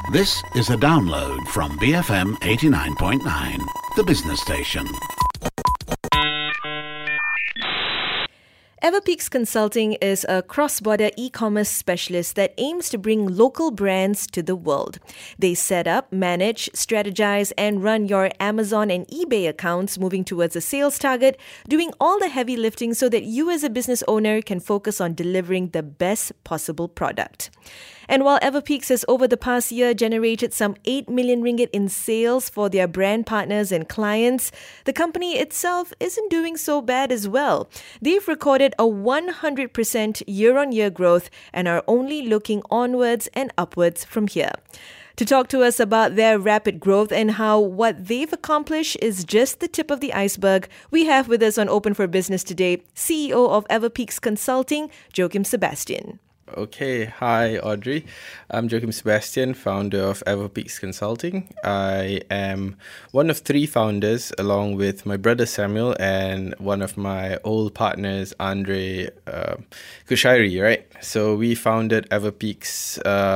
This is a download from BFM 89.9, the business station. Everpeaks Consulting is a cross-border e-commerce specialist that aims to bring local brands to the world. They set up, manage, strategize, and run your Amazon and eBay accounts, moving towards a sales target, doing all the heavy lifting so that you as a business owner can focus on delivering the best possible product. And while Everpeaks has over the past year generated some 8 million ringgit in sales for their brand partners and clients, the company itself isn't doing so bad as well. They've recorded a 100% year-on-year growth and are only looking onwards and upwards from here. To talk to us about their rapid growth and how what they've accomplished is just the tip of the iceberg, we have with us on Open for Business today, CEO of Everpeaks Consulting, Joachim Sebastian. Okay, hi Audrey. I'm Joachim Sebastian, founder of Everpeaks Consulting. I am one of 3 founders along with my brother Samuel and one of my old partners, Andre Kushairi, right? So we founded Everpeaks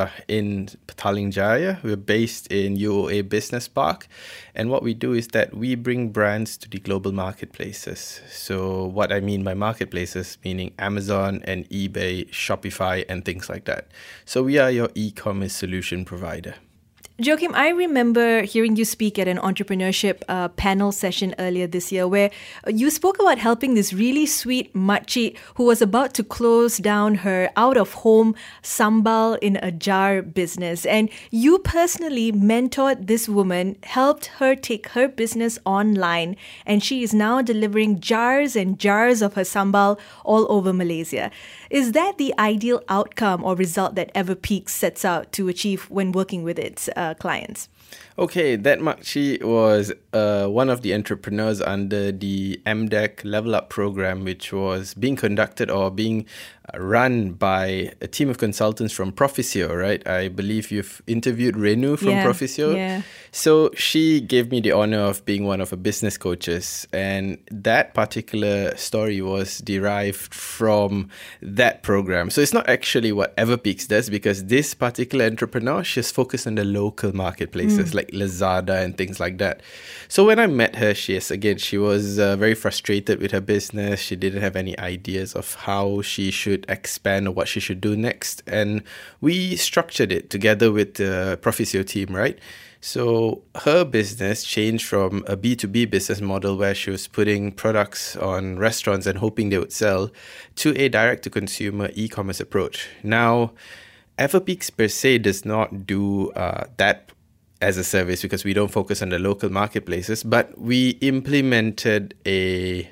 in Petaling Jaya. We're based in UOA Business Park. And what we do is that we bring brands to the global marketplaces. So what I mean by marketplaces, meaning Amazon and eBay, Shopify, and things like that. So we are your e-commerce solution provider. Joachim, I remember hearing you speak at an entrepreneurship panel session earlier this year where you spoke about helping this really sweet makcik who was about to close down her out-of-home sambal in a jar business. And you personally mentored this woman, helped her take her business online, and she is now delivering jars and jars of her sambal all over Malaysia. Is that the ideal outcome or result that Everpeaks sets out to achieve when working with its clients? Okay, that makcik was one of the entrepreneurs under the MDEC Level Up program, which was being conducted or being run by a team of consultants from Profisio, right? I believe you've interviewed Renu from Profisio. Yeah. So she gave me the honor of being one of her business coaches. And that particular story was derived from that program. So it's not actually what Everpeaks does, because this particular entrepreneur, she's focused on the local marketplaces like Lazada and things like that. So when I met her, she was very frustrated with her business. She didn't have any ideas of how she should expand or what she should do next. And we structured it together with the Profisio team, right? So her business changed from a B2B business model where she was putting products on restaurants and hoping they would sell to a direct-to-consumer e-commerce approach. Now, Everpeaks per se does not do that as a service because we don't focus on the local marketplaces, but we implemented a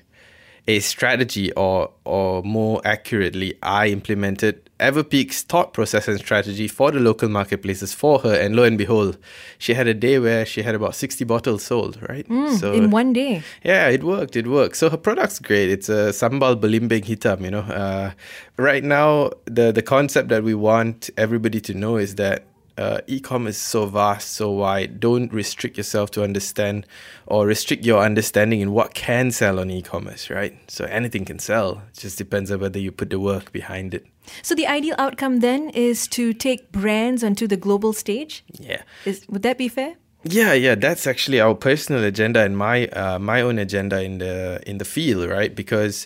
strategy, or more accurately, I implemented Everpeaks' thought process and strategy for the local marketplaces for her. And lo and behold, she had a day where she had about 60 bottles sold, right? So in one day. Yeah, it worked. So her product's great. It's a sambal belimbing hitam, Right now, the concept that we want everybody to know is that e-commerce is so vast, so wide. Don't restrict yourself to understand or restrict your understanding in what can sell on e-commerce, right? So anything can sell. It just depends on whether you put the work behind it. So the ideal outcome then is to take brands onto the global stage? Yeah. Would that be fair? Yeah. That's actually our personal agenda and my own agenda in the field, right? Because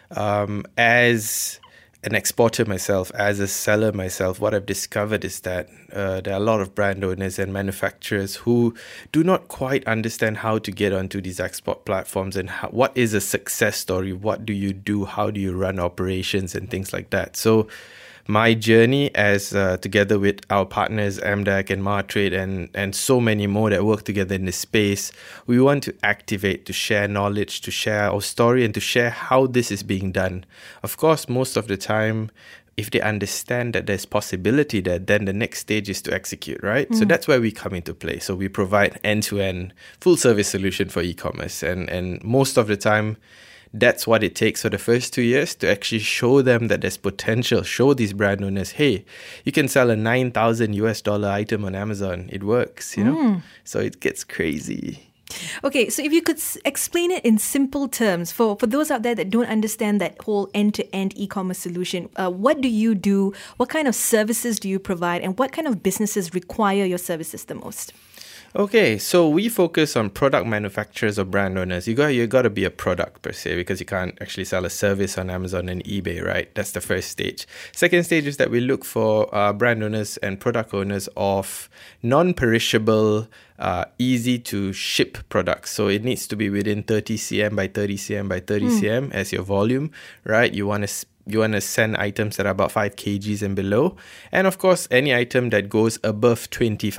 as an exporter myself, as a seller myself, what I've discovered is that there are a lot of brand owners and manufacturers who do not quite understand how to get onto these export platforms and what is a success story, what do you do, how do you run operations and things like that. So my journey as together with our partners MDEC and Martrade and so many more that work together in this space, we want to activate, to share knowledge, to share our story and to share how this is being done. Of course, most of the time, if they understand that there's possibility there, then the next stage is to execute, right? So that's where we come into play. So we provide end-to-end full service solution for e-commerce. And most of the time, that's what it takes for the first 2 years to actually show them that there's potential. Show these brand owners, hey, you can sell a $9,000 item on Amazon. It works, So it gets crazy. Okay, so if you could explain it in simple terms for those out there that don't understand that whole end-to-end e-commerce solution, what do you do? What kind of services do you provide? And what kind of businesses require your services the most? Okay, so we focus on product manufacturers or brand owners. You got to be a product per se, because you can't actually sell a service on Amazon and eBay, right? That's the first stage. Second stage is that we look for brand owners and product owners of non-perishable, easy to ship products. So it needs to be within 30 cm by 30 cm by 30 cm as your volume, right? You want to send items that are about 5 kgs and below. And of course, any item that goes above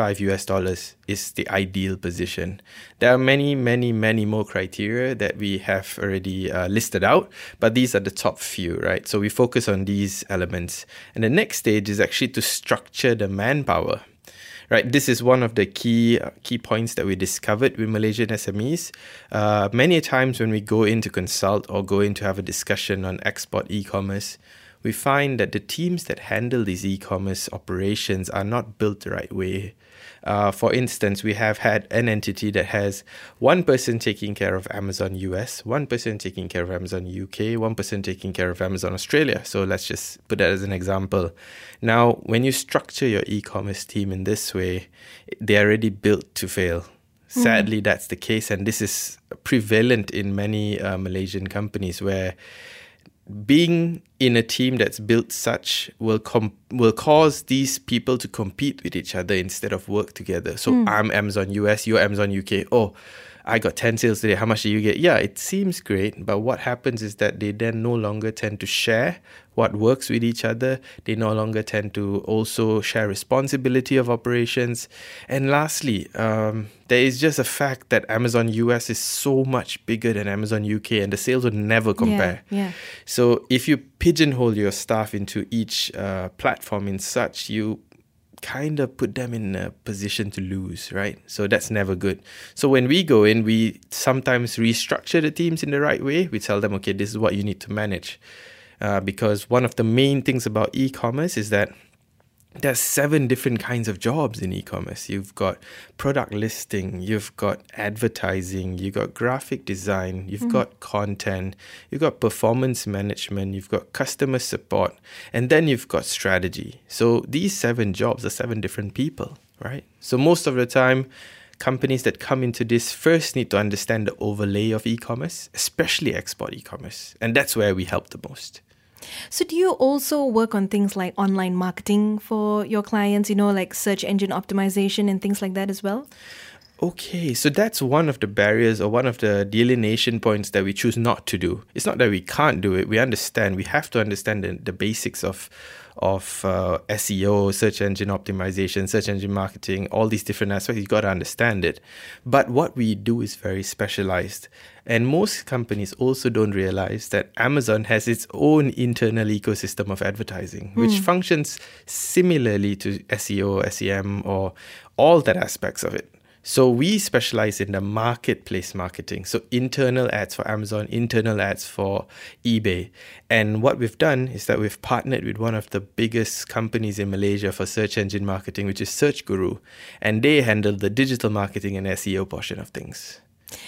$25 is the ideal position. There are many, many, many more criteria that we have already listed out, but these are the top few, right? So we focus on these elements. And the next stage is actually to structure the manpower. Right, this is one of the key points that we discovered with Malaysian SMEs. Many times when we go in to consult or go in to have a discussion on export e-commerce, we find that the teams that handle these e-commerce operations are not built the right way. For instance, we have had an entity that has one person taking care of Amazon US, one person taking care of Amazon UK, one person taking care of Amazon Australia. So let's just put that as an example. Now, when you structure your e-commerce team in this way, they're already built to fail. Sadly, that's the case. And this is prevalent in many Malaysian companies, where being in a team that's built such will cause these people to compete with each other instead of work together. So I'm Amazon US, you're Amazon UK. Oh, I got 10 sales today. How much do you get? Yeah, it seems great. But what happens is that they then no longer tend to share what works with each other. They no longer tend to also share responsibility of operations. And lastly, there is just a fact that Amazon US is so much bigger than Amazon UK, and the sales would never compare. Yeah. So if you pigeonhole your staff into each platform in such, you kind of put them in a position to lose, right? So that's never good. So when we go in, we sometimes restructure the teams in the right way. We tell them, okay, this is what you need to manage. Because one of the main things about e-commerce is that there's 7 different kinds of jobs in e-commerce. You've got product listing, you've got advertising, you've got graphic design, you've got content, you've got performance management, you've got customer support, and then you've got strategy. So these 7 jobs are 7 different people, right? So most of the time, companies that come into this first need to understand the overlay of e-commerce, especially export e-commerce. And that's where we help the most. So do you also work on things like online marketing for your clients, like search engine optimization and things like that as well? Okay, so that's one of the barriers or one of the delineation points that we choose not to do. It's not that we can't do it. We understand. We have to understand the basics of SEO, search engine optimization, search engine marketing, all these different aspects. You've got to understand it. But what we do is very specialized. And most companies also don't realize that Amazon has its own internal ecosystem of advertising, which functions similarly to SEO, SEM, or all that aspects of it. So we specialize in the marketplace marketing. So internal ads for Amazon, internal ads for eBay. And what we've done is that we've partnered with one of the biggest companies in Malaysia for search engine marketing, which is Search Guru. And they handle the digital marketing and SEO portion of things.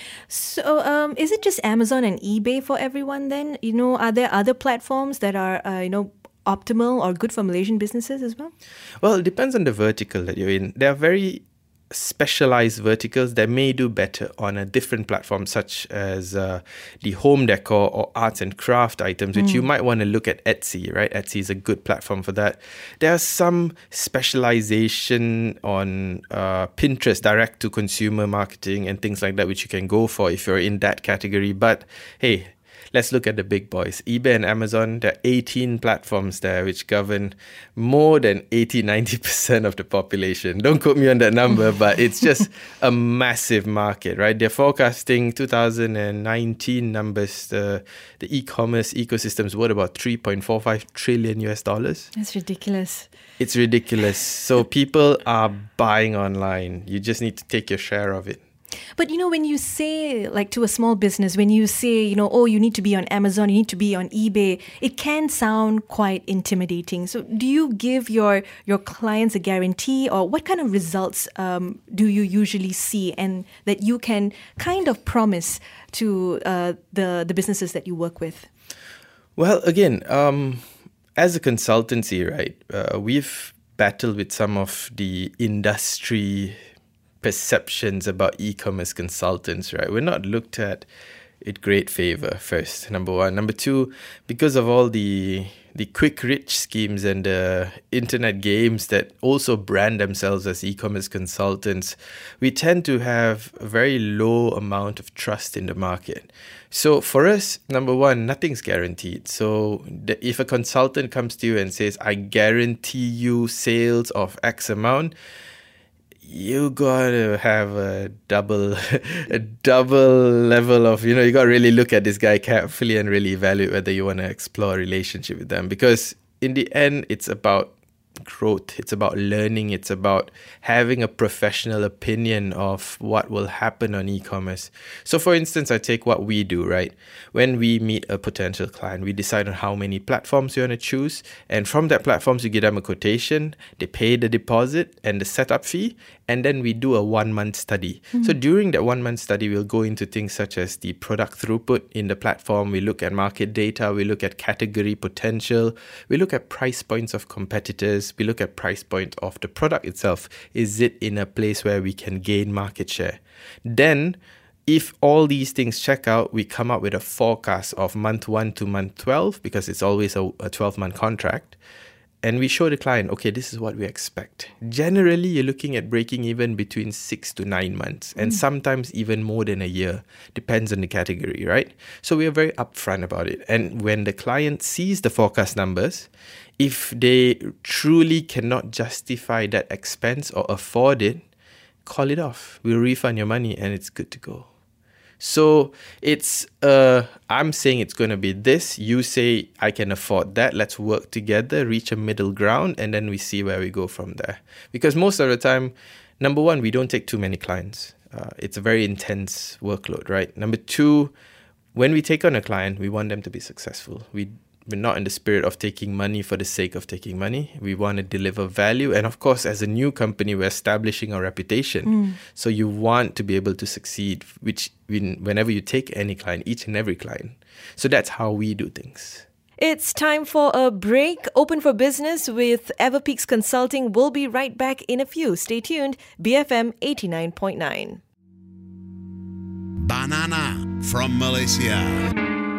So is it just Amazon and eBay for everyone then? Are there other platforms that are, optimal or good for Malaysian businesses as well? Well, it depends on the vertical that you're in. There are very specialized verticals that may do better on a different platform, such as the home decor or arts and craft items, which you might want to look at Etsy, right? Etsy is a good platform for that. There are some specialization on Pinterest, direct to consumer marketing and things like that, which you can go for if you're in that category. But hey, let's look at the big boys. eBay and Amazon, there are 18 platforms there which govern more than 80-90% of the population. Don't quote me on that number, but it's just a massive market, right? They're forecasting 2019 numbers. The e-commerce ecosystems worth about $3.45 trillion. That's ridiculous. It's ridiculous. So people are buying online. You just need to take your share of it. But, when you say, like, to a small business, when you say, oh, you need to be on Amazon, you need to be on eBay, it can sound quite intimidating. So do you give your clients a guarantee, or what kind of results do you usually see and that you can kind of promise to the businesses that you work with? Well, again, as a consultancy, right, we've battled with some of the industry perceptions about e-commerce consultants, right? We're not looked at in great favor, first, number one. Number two, because of all the quick rich schemes and the internet games that also brand themselves as e-commerce consultants, we tend to have a very low amount of trust in the market. So for us, number one, nothing's guaranteed. So if a consultant comes to you and says, I guarantee you sales of X amount, you gotta have a double level of, you gotta really look at this guy carefully and really evaluate whether you want to explore a relationship with them. Because in the end, it's about growth, it's about learning, it's about having a professional opinion of what will happen on e-commerce. So for instance, I take what we do, right? When we meet a potential client, we decide on how many platforms you want to choose, and from that platforms you give them a quotation, they pay the deposit and the setup fee, and then we do a 1-month study. So during that 1-month study, we'll go into things such as the product throughput in the platform, we look at market data, we look at category potential, we look at price points of competitors, we look at price point of the product itself. Is it in a place where we can gain market share? Then, if all these things check out, we come up with a forecast of month 1 to month 12, because it's always a 12-month contract. And we show the client, okay, this is what we expect. Generally, you're looking at breaking even between 6 to 9 months, and sometimes even more than a year. Depends on the category, right? So we are very upfront about it. And when the client sees the forecast numbers, if they truly cannot justify that expense or afford it, call it off. We'll refund your money and it's good to go. So it's, I'm saying it's going to be this. You say, I can afford that. Let's work together, reach a middle ground, and then we see where we go from there. Because most of the time, number one, we don't take too many clients. It's a very intense workload, right? Number two, when we take on a client, we want them to be successful. We're not in the spirit of taking money for the sake of taking money. We want to deliver value. And of course, as a new company, we're establishing our reputation. So you want to be able to succeed, whenever you take any client, each and every client. So that's how we do things. It's time for a break. Open for Business with Everpeaks Consulting. We'll be right back in a few. Stay tuned. BFM 89.9. Banana from Malaysia.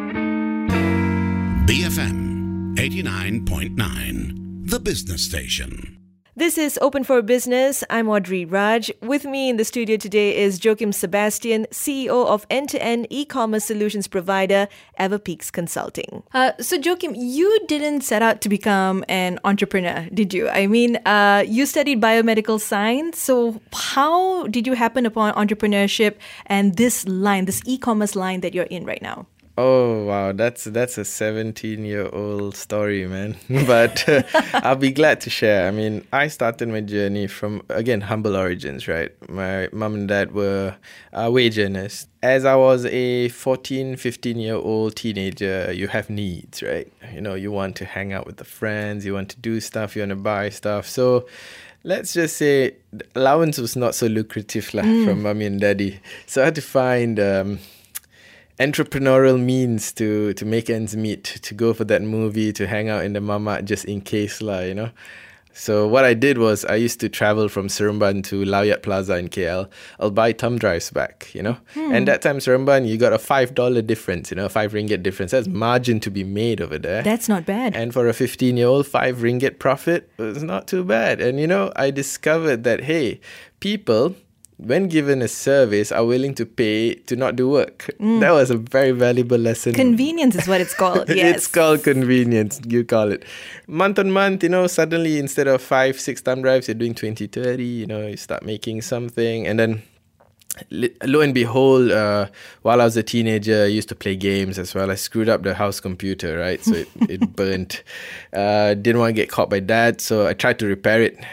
BFM 89.9, the business station. This is Open for Business. I'm Audrey Raj. With me in the studio today is Joachim Sebastian, CEO of end-to-end e-commerce solutions provider Everpeaks Consulting. So Joachim, you didn't set out to become an entrepreneur, did you? I mean, you studied biomedical science. So how did you happen upon entrepreneurship and this e-commerce line that you're in right now? Oh, wow. That's a 17-year-old story, man. But I'll be glad to share. I mean, I started my journey from, again, humble origins, right? My mom and dad were wage earners. As I was a 14, 15-year-old teenager, you have needs, right? You want to hang out with the friends, you want to do stuff, you want to buy stuff. So let's just say the allowance was not so lucrative from mommy and daddy. So I had to find entrepreneurial means to make ends meet, to go for that movie, to hang out in the mamak just in case So what I did was I used to travel from Seremban to Lawyat Plaza in KL. I'll buy thumb drives back, And that time Seremban, you got a $5 difference, 5 ringgit difference. That's margin to be made over there. That's not bad. And for a 15-year-old, 5 ringgit profit was not too bad. And, I discovered that, hey, people, when given a service, are willing to pay to not do work. That was a very valuable lesson. Convenience is what it's called. Yes. It's called convenience, you call it. Month on month, suddenly instead of 5-6 thumb drives, you're doing 20-30, you start making something. And then lo and behold, while I was a teenager, I used to play games as well. I screwed up the house computer, right? So it burnt. Didn't want to get caught by dad, so I tried to repair it.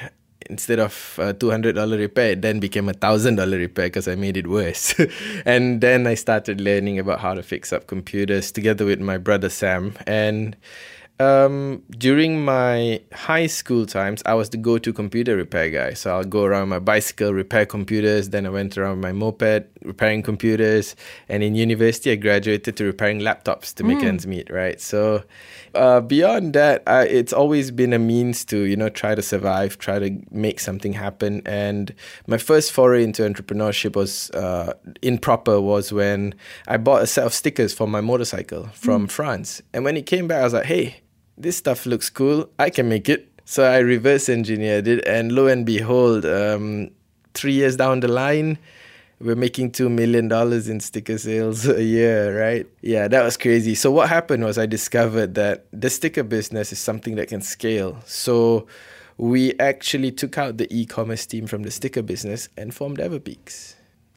instead of a $200 repair, it then became a $1,000 repair because I made it worse. And then I started learning about how to fix up computers together with my brother Sam. And during my high school times, I was the go-to computer repair guy. So I'll go around my bicycle, repair computers. Then I went around my moped, repairing computers. And in university, I graduated to repairing laptops to make ends meet, right? So beyond that, it's always been a means to, try to survive, try to make something happen. And my first foray into entrepreneurship was was when I bought a set of stickers for my motorcycle from France. And when it came back, I was like, hey, this stuff looks cool. I can make it. So I reverse engineered it. And lo and behold, 3 years down the line, we're making $2 million in sticker sales a year, right? Yeah, that was crazy. So what happened was I discovered that the sticker business is something that can scale. So we actually took out the e-commerce team from the sticker business and formed Everpeaks.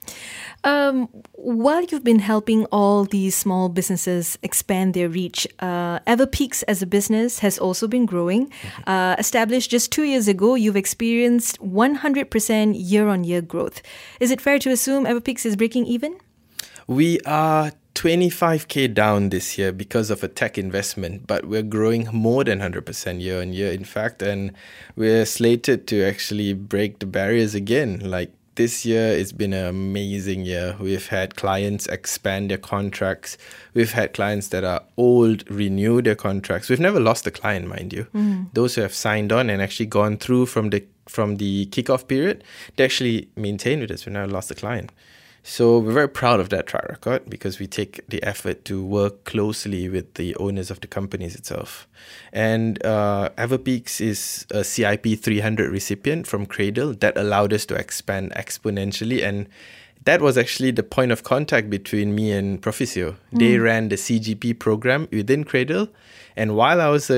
While you've been helping all these small businesses expand their reach, Everpeaks as a business has also been growing. Established just 2 years ago, you've experienced 100% year-on-year growth. Is it fair to assume Everpeaks is breaking even? We are 25K down this year because of a tech investment, but we're growing more than 100% year on year, in fact, and we're slated to actually break the barriers again. Like, this year, it's been an amazing year. We've had clients expand their contracts. We've had clients that are old renew their contracts. We've never lost a client, mind you. Those who have signed on and actually gone through from the kickoff period, they actually maintain with us. We've never lost a client. So we're very proud of that track record because we take the effort to work closely with the owners of the companies itself. And Everpeaks is a CIP 300 recipient from Cradle that allowed us to expand exponentially. And that was actually the point of contact between me and Proficio. They ran the CGP program within Cradle. And while I was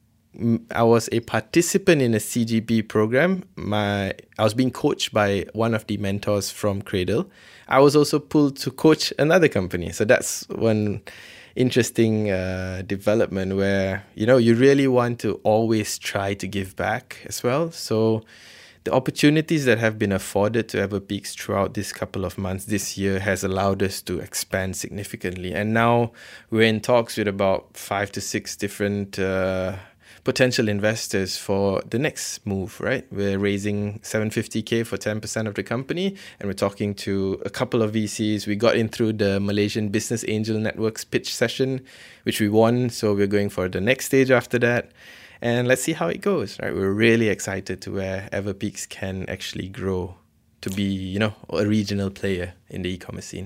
a participant in a CGP program. I was being coached by one of the mentors from Cradle. I was also pulled to coach another company. So that's one interesting development where, you really want to always try to give back as well. So the opportunities that have been afforded to Everpeaks throughout this couple of months this year has allowed us to expand significantly. And now we're in talks with about 5 to 6 different potential investors for the next move, right? We're raising $750K for 10% of the company, and we're talking to a couple of VCs. We got in through the Malaysian Business Angel Network's pitch session, which we won. So we're going for the next stage after that. And let's see how it goes, right? We're really excited to where Everpeaks can actually grow to be, a regional player in the e-commerce scene.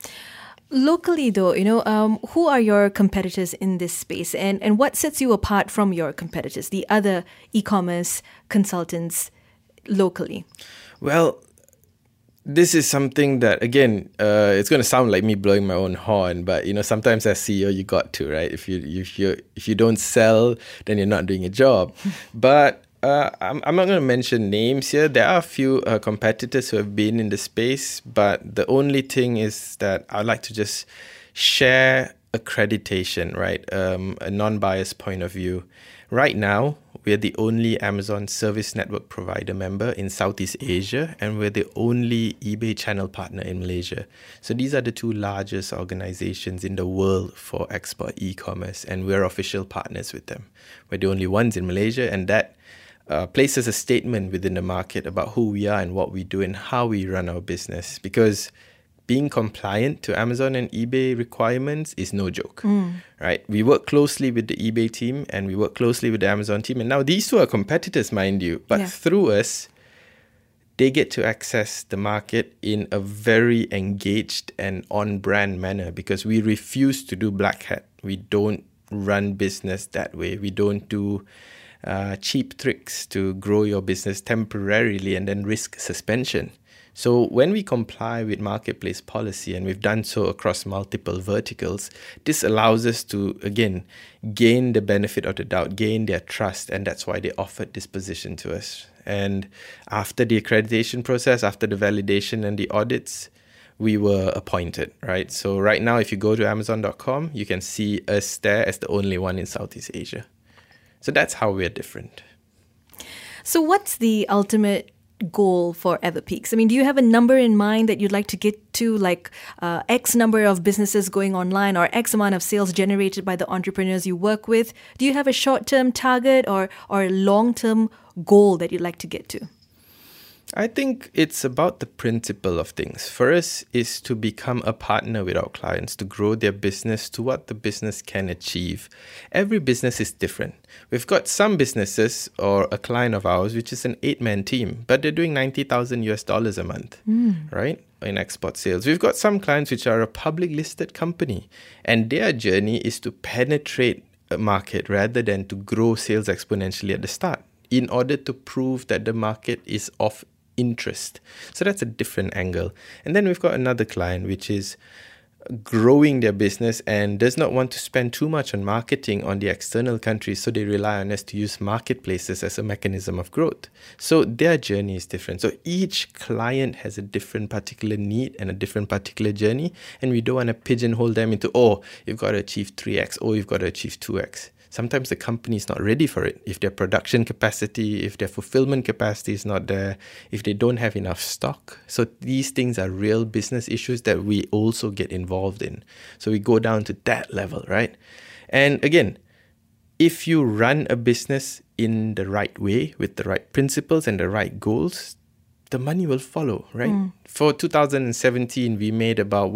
Locally, though, who are your competitors in this space, and what sets you apart from your competitors, the other e-commerce consultants locally? Well, this is something that, again, it's going to sound like me blowing my own horn, but sometimes as CEO you got to, right? If you don't sell, then you're not doing a job. But I'm not going to mention names here. There are a few competitors who have been in the space, but the only thing is that I'd like to just share accreditation, right? A non-biased point of view. Right now, we're the only Amazon Service Network provider member in Southeast Asia, and we're the only eBay channel partner in Malaysia. So these are the two largest organizations in the world for export e-commerce, and we're official partners with them. We're the only ones in Malaysia, and that places a statement within the market about who we are and what we do and how we run our business. Because being compliant to Amazon and eBay requirements is no joke, right? We work closely with the eBay team and we work closely with the Amazon team. And now these two are competitors, mind you. But through us, they get to access the market in a very engaged and on-brand manner because we refuse to do black hat. We don't run business that way. We don't do cheap tricks to grow your business temporarily and then risk suspension. So when we comply with marketplace policy, and we've done so across multiple verticals, this allows us to, again, gain the benefit of the doubt, gain their trust, and that's why they offered this position to us. And after the accreditation process, after the validation and the audits, we were appointed, right? So right now, if you go to Amazon.com, you can see us there as the only one in Southeast Asia. So that's how we're different. So what's the ultimate goal for Everpeaks? I mean, do you have a number in mind that you'd like to get to, like X number of businesses going online or X amount of sales generated by the entrepreneurs you work with? Do you have a short-term target or a long-term goal that you'd like to get to? I think it's about the principle of things. For us, is to become a partner with our clients, to grow their business to what the business can achieve. Every business is different. We've got some businesses or a client of ours, which is an 8-man team, but they're doing $90,000 a month, right? In export sales. We've got some clients which are a public listed company, and their journey is to penetrate a market rather than to grow sales exponentially at the start in order to prove that the market is of interest. So that's a different angle. And then we've got another client which is growing their business and does not want to spend too much on marketing on the external countries, so they rely on us to use marketplaces as a mechanism of growth. So their journey is different. So each client has a different particular need and a different particular journey, and we don't want to pigeonhole them into, oh, you've got to achieve 3x, oh, you've got to achieve 2x. Sometimes the company is not ready for it. If their production capacity, if their fulfillment capacity is not there, if they don't have enough stock. So these things are real business issues that we also get involved in. So we go down to that level, right? And again, if you run a business in the right way, with the right principles and the right goals, the money will follow, right? For 2017, we made about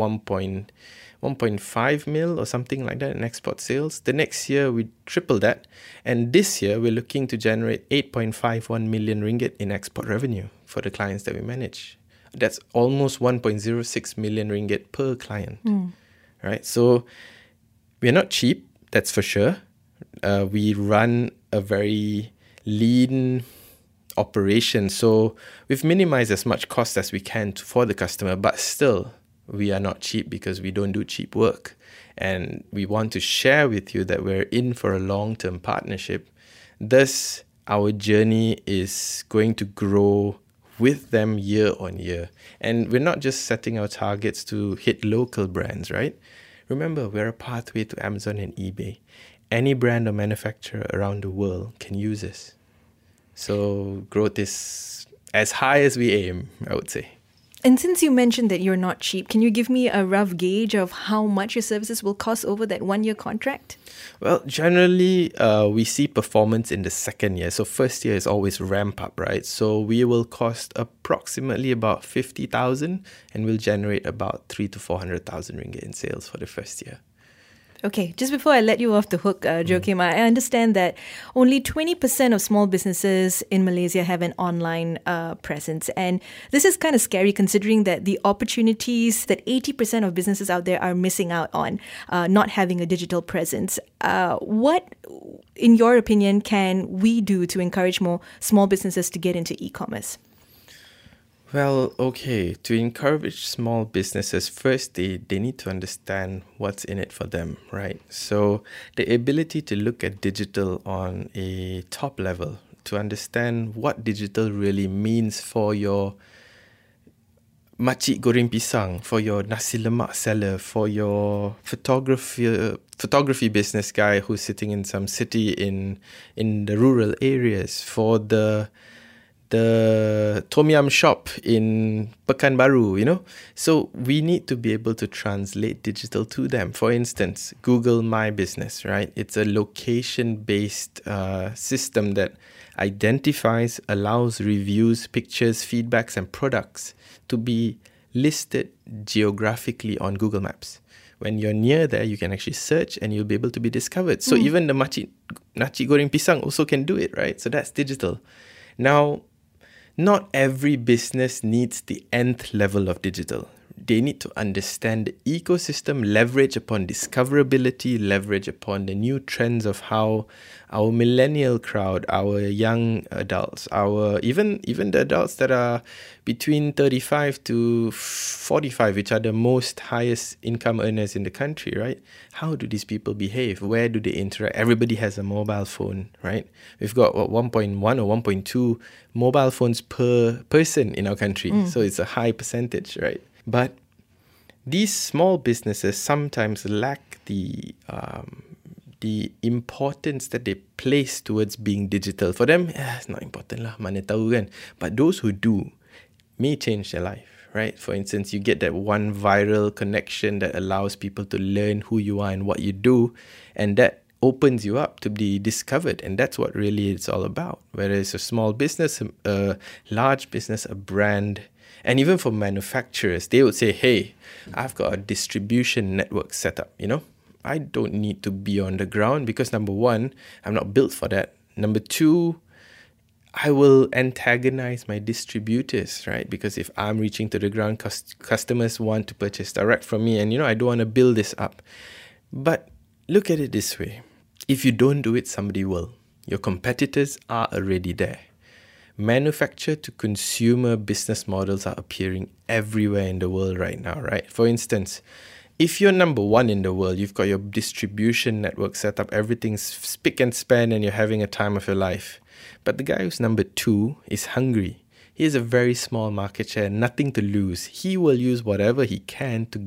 1.5 mil or something like that in export sales. The next year, we tripled that. And this year, we're looking to generate 8.51 million ringgit in export revenue for the clients that we manage. That's almost 1.06 million ringgit per client, right? So we're not cheap, that's for sure. We run a very lean operation. So we've minimized as much cost as we can for the customer, but still, we are not cheap because we don't do cheap work. And we want to share with you that we're in for a long-term partnership. Thus, our journey is going to grow with them year on year. And we're not just setting our targets to hit local brands, right? Remember, we're a pathway to Amazon and eBay. Any brand or manufacturer around the world can use us. So growth is as high as we aim, I would say. And since you mentioned that you're not cheap, can you give me a rough gauge of how much your services will cost over that 1-year contract? Well, generally, we see performance in the second year. So first year is always ramp up, right? So we will cost approximately about 50,000 and we'll generate about 300,000 to 400,000 ringgit in sales for the first year. Okay, just before I let you off the hook, Joachim, I understand that only 20% of small businesses in Malaysia have an online presence. And this is kind of scary considering that the opportunities that 80% of businesses out there are missing out on, not having a digital presence. What, in your opinion, can we do to encourage more small businesses to get into e-commerce? Well, okay, to encourage small businesses, first they need to understand what's in it for them, right? So the ability to look at digital on a top level, to understand what digital really means for your makcik goreng pisang, for your nasi lemak seller, for your photography business guy who's sitting in some city in the rural areas, for the Tom Yum shop in Pekanbaru, you know. So we need to be able to translate digital to them. For instance, Google My Business, right? It's a location-based system that identifies, allows reviews, pictures, feedbacks, and products to be listed geographically on Google Maps. When you're near there, you can actually search and you'll be able to be discovered. So even the nasi goreng pisang also can do it, right? So that's digital. Now, not every business needs the nth level of digital. They need to understand the ecosystem, leverage upon discoverability, leverage upon the new trends of how our millennial crowd, our young adults, our even the adults that are between 35 to 45, which are the most highest income earners in the country, right? How do these people behave? Where do they interact? Everybody has a mobile phone, right? We've got 1.1 or 1.2 mobile phones per person in our country. So it's a high percentage, right? But these small businesses sometimes lack the the importance that they place towards being digital. For them, it's not important lah, mana tahu kan. But those who do may change their life, right? For instance, you get that one viral connection that allows people to learn who you are and what you do, and that opens you up to be discovered. And that's what really it's all about. Whether it's a small business, a large business, a brand, and even for manufacturers, they would say, hey, I've got a distribution network set up, I don't need to be on the ground because number one, I'm not built for that. Number two, I will antagonize my distributors, right? Because if I'm reaching to the ground, customers want to purchase direct from me, and I don't want to build this up. But look at it this way. If you don't do it, somebody will. Your competitors are already there. Manufacturer to consumer business models are appearing everywhere in the world right now, right? For instance, if you're number one in the world, you've got your distribution network set up, everything's spick and span, and you're having a time of your life. But the guy who's number two is hungry. He has a very small market share, nothing to lose. He will use whatever he can to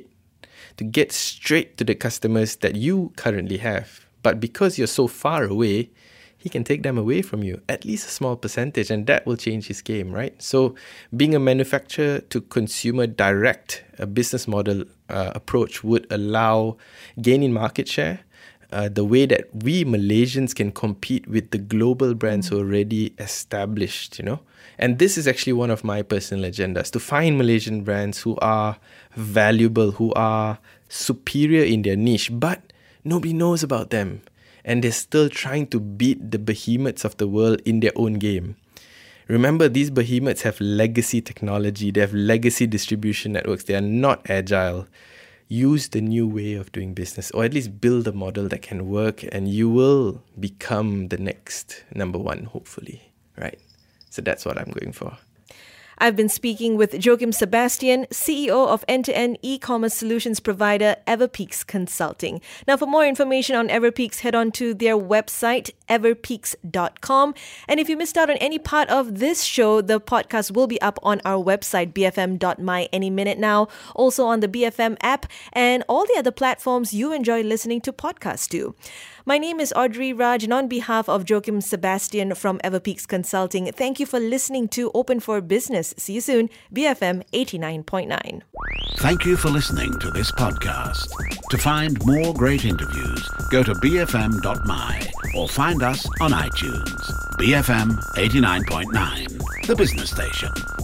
get straight to the customers that you currently have. But because you're so far away, he can take them away from you, at least a small percentage, and that will change his game, right? So being a manufacturer to consumer direct, a business model approach would allow gain in market share, the way that we Malaysians can compete with the global brands who are already established, And this is actually one of my personal agendas, to find Malaysian brands who are valuable, who are superior in their niche, but nobody knows about them. And they're still trying to beat the behemoths of the world in their own game. Remember, these behemoths have legacy technology, they have legacy distribution networks, they are not agile. Use the new way of doing business, or at least build a model that can work, and you will become the next number one, hopefully, right? So that's what I'm going for. I've been speaking with Joachim Sebastian, CEO of end-to-end e-commerce solutions provider Everpeaks Consulting. Now, for more information on Everpeaks, head on to their website, everpeaks.com. And if you missed out on any part of this show, the podcast will be up on our website, bfm.my, any minute now. Also on the BFM app and all the other platforms you enjoy listening to podcasts to. My name is Audrey Raj, and on behalf of Joachim Sebastian from Everpeaks Consulting, thank you for listening to Open for Business. See you soon, BFM 89.9. Thank you for listening to this podcast. To find more great interviews, go to bfm.my or find us on iTunes. BFM 89.9, the business station.